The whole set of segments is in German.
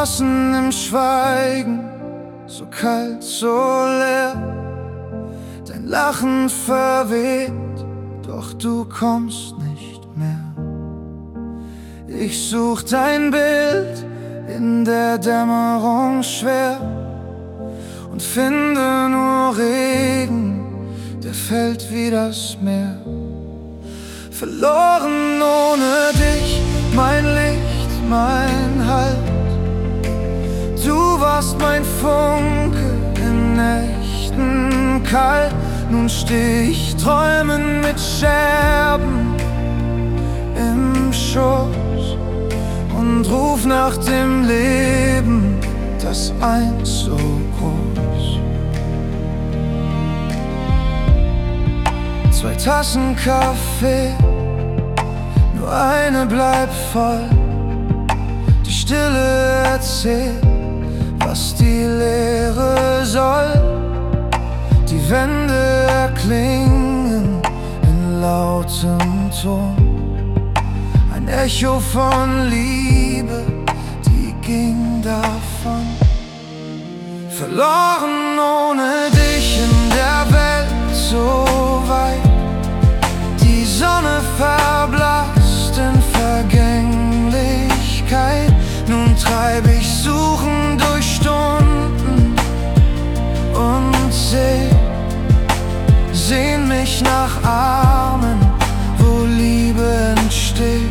saßen im Schweigen, so kalt, so leer. Dein Lachen verweht, doch du kommst nicht mehr. Ich such dein Bild in der Dämmerung schwer und finde nur Regen, der fällt wie das Meer. Verloren ohne dich, mein Licht, mein Halt. Du warst mein Funke in Nächten kalt. Nun steh ich träumen mit Scherben im Schoß und ruf nach dem Leben, das einst so groß. 2 Tassen Kaffee, nur eine bleibt voll. Die Stille erzählt, was die Leere soll. Die Wände erklingen in lautem Ton. Ein Echo von Liebe, die ging davon. Verloren ohne dich in der Welt so weit. Die Sonne verblasst in Vergänglichkeit. Nun treib ich suchen durch Stunden und sehn mich nach Armen, wo Liebe entsteht.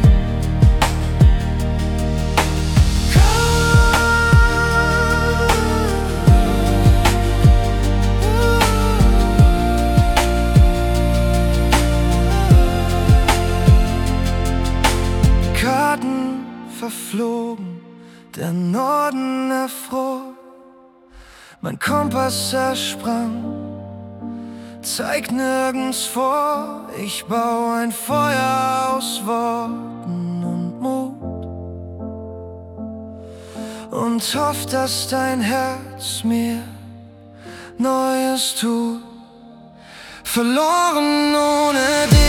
Karten verflogen, der Norden erfror, mein Kompass ersprang, zeigt nirgends vor. Ich bau ein Feuer aus Worten und Mut und hoff, dass dein Herz mir Neues tut. Verloren ohne dich.